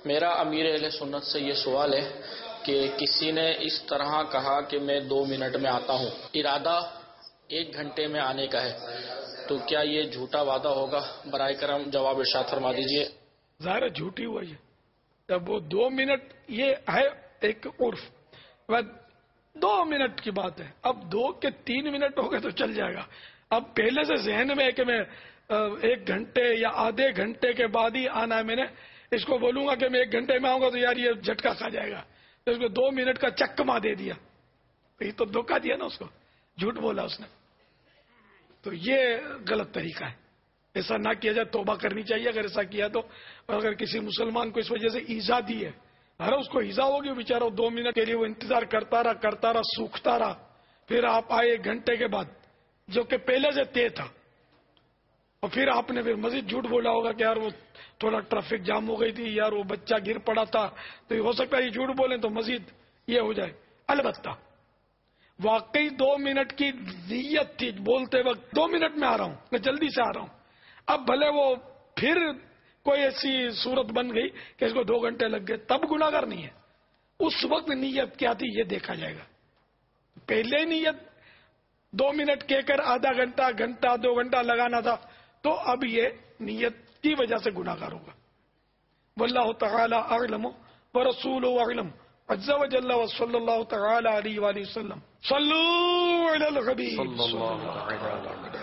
میرا امیر اہل سنت سے یہ سوال ہے کہ کسی نے اس طرح کہا کہ میں 2 منٹ میں آتا ہوں، ارادہ 1 گھنٹے میں آنے کا ہے، تو کیا یہ جھوٹا وعدہ ہوگا؟ برائے کرم جواب ارشاد فرما دیجیے۔ ظاہر جھوٹی ہوا یہ، جب وہ 2 منٹ، یہ ہے ایک عرف، 2 منٹ کی بات ہے، اب 2 کے 3 منٹ ہو گئے تو چل جائے گا۔ اب پہلے سے ذہن میں ہے کہ میں 1 گھنٹے یا آدھے گھنٹے کے بعد ہی آنا ہے، میں نے اس کو بولوں گا کہ میں 1 گھنٹے میں آؤں گا تو یار یہ جھٹکا کھا جائے گا، تو اس کو 2 منٹ کا چکما دے دیا، یہ تو دھوکہ دیا نا اس کو، جھوٹ بولا اس نے، تو یہ غلط طریقہ ہے، ایسا نہ کیا جائے، توبہ کرنی چاہیے اگر ایسا کیا تو۔ اور اگر کسی مسلمان کو اس وجہ سے ایذا دی ہے، ارے اس کو ایذا ہوگی بیچارہ، 2 منٹ کے لیے وہ انتظار کرتا رہا سوکھتا رہا، پھر آپ آئے 1 گھنٹے کے بعد جو کہ پہلے سے طے تھا، اور پھر آپ نے پھر مزید جھوٹ بولا ہوگا کہ یار وہ تھوڑا ٹریفک جام ہو گئی تھی، یار وہ بچہ گر پڑا تھا، تو ہو سکتا ہے یہ جھوٹ بولیں تو مزید یہ ہو جائے۔ البتہ واقعی 2 منٹ کی نیت تھی، بولتے وقت 2 منٹ میں آ رہا ہوں، میں جلدی سے آ رہا ہوں، اب بھلے وہ پھر کوئی ایسی صورت بن گئی کہ اس کو 2 گھنٹے لگ گئے، تب گناہگار نہیں ہے، اس وقت نیت کیا تھی یہ دیکھا جائے گا۔ پہلے نیت 2 منٹ کہہ کر آدھا گھنٹہ 2 گھنٹہ لگانا تھا، تو اب یہ نیت کی وجہ سے گناہگار ہوگا۔ واللہ تعالی اعلم ورسولہ اعلم عز وجل وصلی اللہ تعالی علیہ وآلہ وسلم صلو علی الحبیب صلی اللہ علیہ وسلم۔